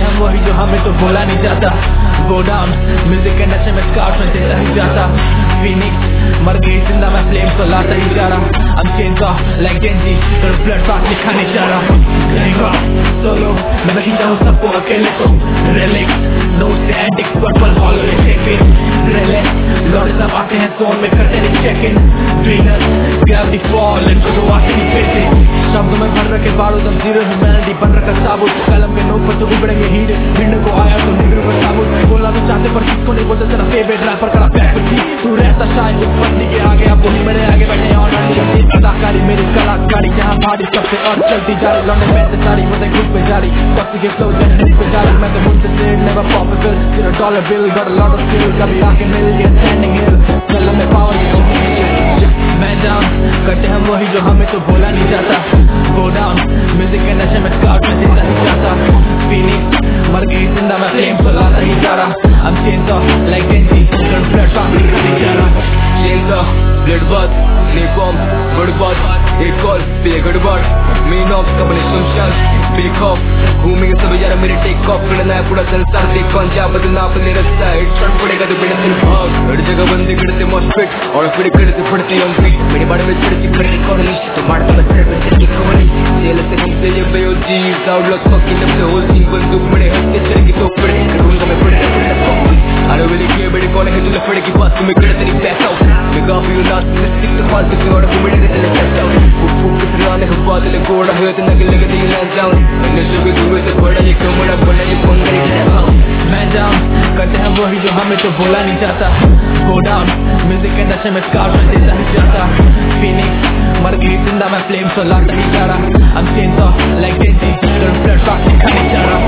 हैं वही जो हमें तो बोला नहीं जाता। Go down, म्यूजिक के नशे में स्कार्फ में देता ही जाता। Phoenix मर गई जिंदा मैं फ्लेम तो लाता ही जा रहा। I'm chained off like Genji, तेरे ब्लड साथ लिखा नहीं जा रहा। Going solo, मैं नहीं चाहूँ सबको अकेले को। Relic, no standing, purple hollow check in। Relic, लौटे सब आते हैं सोन में करते नहीं check in। Venus, gravity fall, इनको तो आते नहीं पैसे। शब्दों में भर रखे बारूद अब जीरो ह्यूमैनिटी बन रखा साबुत। कलम के नोक पर तो उबड़ेंगे हीट, भिड़ने को आया तो निगरों का साबुत। बोलना तो चाहते पर किसको नहीं बोलते, तेरा फेवरेट रैपर करा बैक विद मी। तू रहता शायद उस बंदी के आगे, अब वही मेरे आगे बैठे और मेरी अदाकारी मेरी कलाकारी यहाँ भारी सबसे और चलती जा रही। लौंडे पैसे सारी मुझे खुद पे जारी, टॉक्सिक के फ्लो जनरेट पे जारी। मैं तो मुझसे से नेवर पॉपुलर, तेरा dollar bill got a lot of skill. कभी आके मिल गया स्टैंडिंग हिल, कलम में पावर मैं डाउन करते हम वही जो हमें तो बोला नहीं जाता। Go down, म्यूजिक के नशे में स्कार्फ में देता ही जाता। Phoenix मर गई जिंदा मैं फ्लेम तो लाता ही जा रहा। I'm chained off like Genji, तेरे ब्लड साथ लिखा नहीं जा रहा। Chained off, blood bath, sleep bomb, bird bath, एक कॉल पे गड़बड़, मेन ऑफ कपड़े सुनशान, बेक ऑफ, घूमेंगे सब यार मेरे टेक ऑफ। करना है पूरा संसार देख कौन जा बदलना अपने रास्ता। एक शॉट पड़ेगा तो बेटा सिर्फ भाग, हर जगह बंदे करते मॉस्फेट और फिर करते पड़ती हम बीट। मेरे बारे में चढ़ती करने कॉलोनी तो मारता मैं तेरे पे चढ़ती कॉलोनी। जेल से हमसे ये बेयोजी आउटलॉक फकिंग अपने होल सीन बंदूक बड़े हंस के चढ़ के तो पड़े करूंगा मैं पड़े I don't really care बड़े कौन है जो लफड़े की बात तुम्हें करते नहीं पैसा। मैं काफी नार्सिसिस्टिक तो फालतू से और घूमने के चले जाता हूँ। फूक के सिराने के बादल गोड़ा है तो नगल लगे नहीं लग जाऊँ। मैंने जो भी दुए से बड़ा ये कमरा बना ये फोन करे मैं डाउन करते हैं वही जो हमें तो बोला नहीं जाता। Go down, म्यूजिक के नशे में स्कार्फ में देता ही जाता। Phoenix मर गई जिंदा मैं फ्लेम तो लाता ही जा रहा। I'm chained off like Genji, तेरे ब्लड साथ लिखा नहीं जा रहा।